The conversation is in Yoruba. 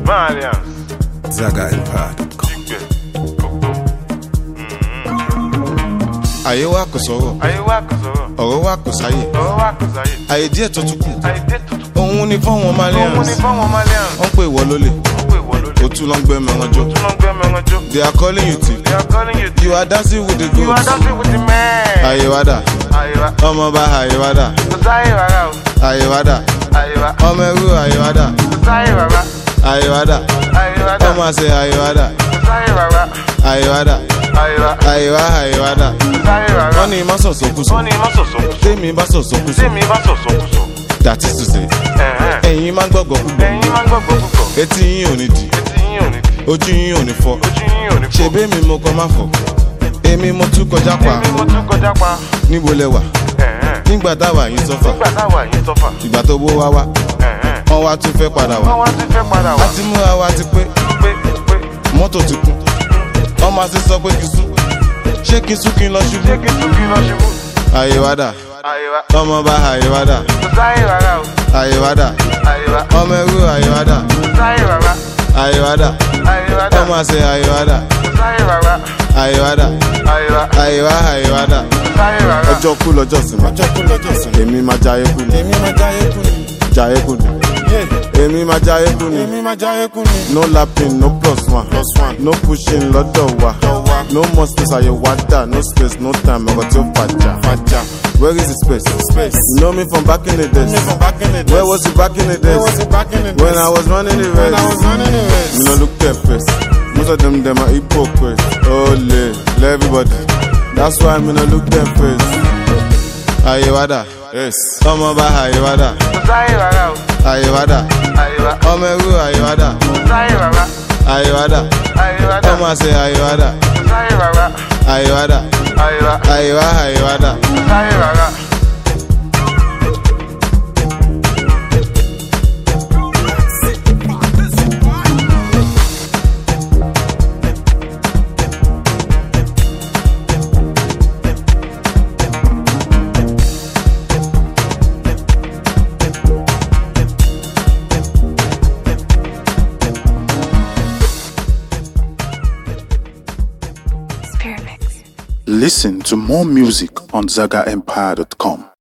Malians. ZagaEmpire.com. Ayé wa kò sọ̀rọ̀. Ayé wa kò sọ̀rọ̀. Ọ̀rọ̀ wa kò sáyé. Ọ̀rọ̀ wa kò sáyé. Ayé díẹ̀ tó tún kù. Ayé díẹ̀ tó tún kù. Òun ni fáwọn Malians. Òun ni fáwọn Malians. Wọ́n pè ìwọ lólè. Wọ́n pè ìwọ lólè. O tún lọ ń gbé mẹ́ran jó. O tún lọ ń gbé mẹ́ran jó. They are calling you thief. They are calling you thief. You are dancing with the You are goats. dancing with the men. Ayé wa dà. Ayé wa. Ọmọ bá ayé wa dà. Kò sáyé rárá o. Ayé wa dà. Ayé wa. Ọmọ ẹrú ayé wa dà. Kò sáyé rárá. Ayé wa dà. Ayé wa dà. Ọmọ àṣẹ ayé wa dà. Kò sáyé rárá. Ayé wa dà. Ayé wa. Ayé wa dà. Kò sáyé rárá. Wọ́n ní má sọ̀sọ̀kúsọ. Wọ́n ní má sọ̀sọ̀kúsọ. Tèmi bá sọ̀sọ̀kúsọ. Tèmi bá sọ̀sọ̀kúsọ. That is to say, ẹ̀yin máa ń gbọ́gbọ́ púpọ̀. Ẹ̀yin máa ń gbọ́gbọ́ púpọ̀. Etí yín ò ní di. Etí yín ò ní di. Ojú yín ò ní fọ́. Ojú yín ò ní fọ́. Ṣebí mi mo kàn máa fọ̀. Èmi mo tún kọjá pa. Èmi mo tún kọjá pa. Níbo lẹ wà? Nígbà táwa yín sọ́fà. Nígbà táwa yín sọ́fà. Ìgbà tó bó wá wá. Wọ́n wá tún fẹ́ padà wá. Wọ́n wá tún fẹ́ padà wá. A ti múra wa ti pé. Mọ́tò ti kún. Ọmọ àti sọ pé kí sún. Ṣé kí sún kí n lọ ṣubú? Ṣé kí sún kí n lọ ṣubú? Ayé wa dà. Ayé wa. Ọmọ bá ayé wa dà. Kò sáyé rárá o. Ayé wa dà. Ayé wa. Ọmọ ẹrú ayé wa dà. Kò sáyé rárá. Ayé wa dà. Ayé wa dà. Ọmọ àṣẹ ayé wa dà. Kò sáyé rárá. Ayé wa dà. Ayé wa. Ayé wa dà. Kò sáyé rárá. Ọjọ́ kú lọ́jọ́ sinmi. Ọjọ́ kú lọ́jọ́ sinmi. Èmi máa jayé kú ni. Èmi máa jayé kú ni. Jayé kú ni. Èmi máa jayé kú ni. Èmi máa jayé kú ni. No lapping, no plus one. No pushing lọ́dọ̀ wa. No more space ayé wa dà. No space, no time. Ọkọ̀ tí ó fàjà. Where is the space? You know me from back in the days. Where was you back in the days? When I was running the race. Me no look their face. Most of them are hypocrites. Oh, let everybody. That's why me no look their face. Ayé wa dà. Yes. Ọmọ bá ayé wa dà. Kò sáyé rárá o. Ayé wa dà. Ayé wa. Ọmọ ẹrú ayé wa dà. Kò sáyé rárá. Ayé wa dà. Ayé wa dà. Ọmọ àṣẹ ayé wa dà. Kò sáyé rárá. Ayé wa dà. Ayé wa. Ayé wa dà. Kò sáyé rárá. Listen to more music on ZagaEmpire.com.